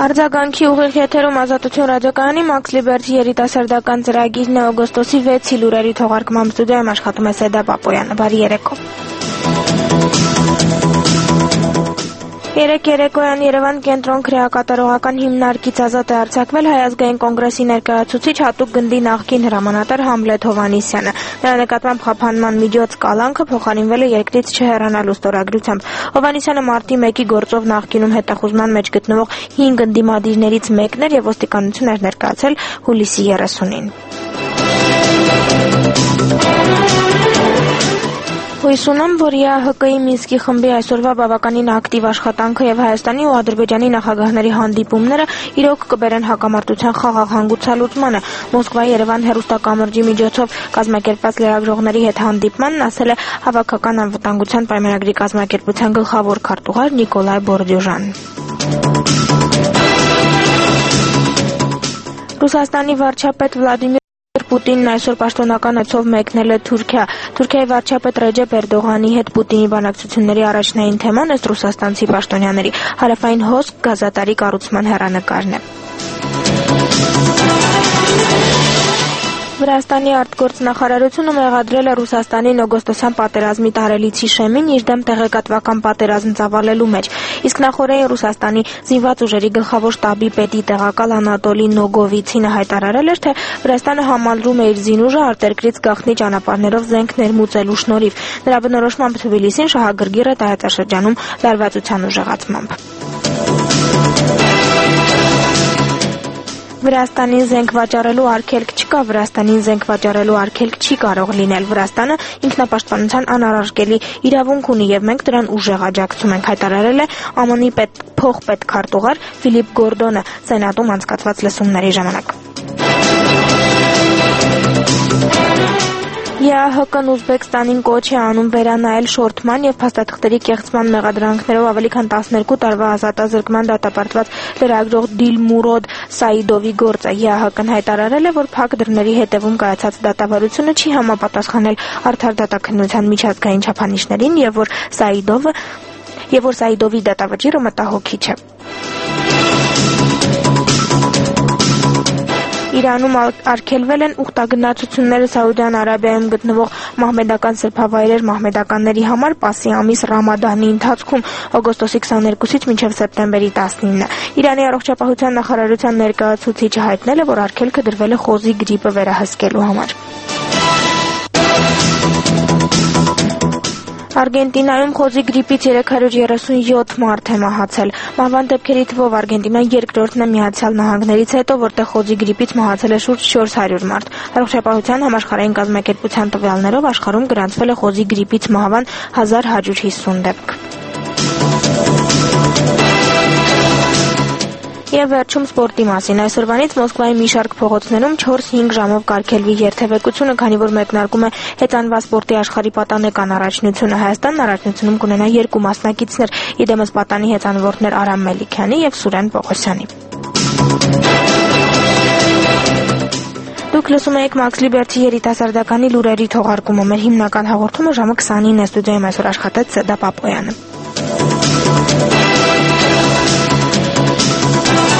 Արձագանքի ուղիղ եթերում Ազատություն ռադիոկայանի Մաքս Լիբերթի երիտասարդական ծրագիրն է օգոստոսի 6-ի լուրերի թողարկմամբ ստուդիայում աշխատում է Սեդա Պապոյանը։ Բարի երեկո։ Երեկ երեկոյան Երևան կենտրոն քրեակատարողական հիմնարկից ազատ է արձակվել Հայ ազգային կոնգրեսի ներկայացուցիչ հատուկ գնդի նախկին հրամանատար Համլետ Հովհաննիսյանը։ Նրա նկատմամբ խափանման միջոց կալանքը փոխարինվել է երկրից չհեռանալու ստորագրությամբ։ Հովհաննիսյանը մարտի 1-ի գործով նախկինում հետախուզման մեջ գտնվող 5 ընդդիմադիրներից մեկն էր եւ ոստիկանություն էր ներկայացել հուլիսի 30-ին։ Հույս ունեմ, որ ԵԱՀԿ-ի Մինսկի խմբի այսօրվա բավականին ակտիվ աշխատանքը եւ Հայաստանի ու Ադրբեջանի նախագահների հանդիպումները իրոք կբերեն հակամարտության խաղաղ հանգուցալուծմանը։ Մոսկվայի Երևան հեռուստակամրջի միջոցով կազմակերպված լրագրողների հետ հանդիպմանն ասել է Հավաքական անվտանգության պայմանագրի կազմակերպության գլխավոր քարտուղար Նիկոլայ Բորդյուժան։ Ռուսաստանի վարչապետ Վլադիմիր Պուտինն այսօր պաշտոնական այցով մեկնել է Թուրքիա։ Թուրքիայի վարչապետ Ռեջեփ Էրդողանի հետ Պուտինի բանակցությունների առաջնային թեման ըստ ռուսաստանցի պաշտոնյաների հարավային հոսք գազատարի կառուցման հեռանկարն է։ Վրաստանի արտգործնախարարությունը մեղադրել է Ռուսաստանին օգոստոսյան պատերազմի տարելիցի շեմին իր դեմ տեղեկատվական պատերազմ ծավալելու մեջ։ Իսկ նախորդին Ռուսաստանի զինված ուժերի գլխավոր շտաբի պետի տեղակալ Անատոլի Նոգովիցինը հայտարարել էր, թե Վրաստանը համալրում է իր զինուժը արտերկրից գաղտնի ճանապարհներով զենք ներմուծելու շնորհիվ։ Նրա բնորոշմամբ Թբիլիսին շահագրգիռ է տարածաշրջանում լարվածության ուժեղացմամբ։ Վրաստանին զենք վաճառելու արգելք չկա, Վրաստանին զենք վաճառելու արգելք չի կարող լինել։ Վրաստանը ինքնապաշտպանության անառարկելի իրավունք ունի եւ մենք դրան ուժեղ աջակցում ենք, հայտարարել է ԱՄՆ-ի փոխպետքարտուղար Ֆիլիպ Գորդոնը Սենատում անցկացված լսումների ժամանակ։ ԵԱՀԿ-ն Ուզբեկստանին կոչ է անում վերանայել շորթման եւ փաստաթղթերի կեղծման մեղադրանքներով ավելի քան 12 տարվա ազատազրկման դատապարտված լրագրող Դիլմուրոդ Սաիդովի գործը։ ԵԱՀԿ-ն հայտարարել է, որ փակ դռների հետևում կայացած դատավարությունը չի համապատասխանել արդար դատաքննության միջազգային չափանիշներին եւ որ Սաիդովի դատավճիռը մտահոգիչ է։ Իրանում արգելվել են ուխտագնացությունները Սաուդյան Արաբիայում գտնվող մահմեդական սրբավայրեր մահմեդականների համար պասի ամիս Ռամադանի ընթացքում օգոստոսի 22-ից մինչև սեպտեմբերի 19-ը։ Իրանի առողջապահության նախարարության ներկայացուցիչը հայտնել է, որ արգելքը դրվել է խոզի գրիպը վերահսկելու համար։ Արգենտինայում խոզի գրիպից 337 մարդ է մահացել։ Մահվան դեպքերի թվով Արգենտինան երկրորդն է Միացյալ Նահանգներից հետո, որտեղ խոզի գրիպից մահացել է շուրջ 400 մարդ։ Առողջապահության համաշխարհային կազմակերպության տվյալներով աշխարհում գրանցվել է խոզի գրիպից մահվան 1150 դեպք։ Եվ վերջում սպորտի մասին։ Այսօրվանից Մոսկվայի մի շարք փողոցներում 4-5 ժամով կարգելվի երթևեկությունը, քանի որ մեկնարկում է հեծանվա սպորտի աշխարհի պատանեկան առաջնությունը։ Հայաստանն առաջնությունում կունենա 2 մասնակիցներ՝ իդեմս պատանի հեծանվորդներ Արամ Մելիքյանի եւ Սուրեն Պողոսյանի։ Դուք լսում եք Մաքս Լիբերթի երիտասարդականի լուրերի թողարկումը։ Մեր հիմնական հաղորդումը ժամը 29-ին է։ Ստուդիայում այսօր աշխատեց Սեդա Պապոյանը։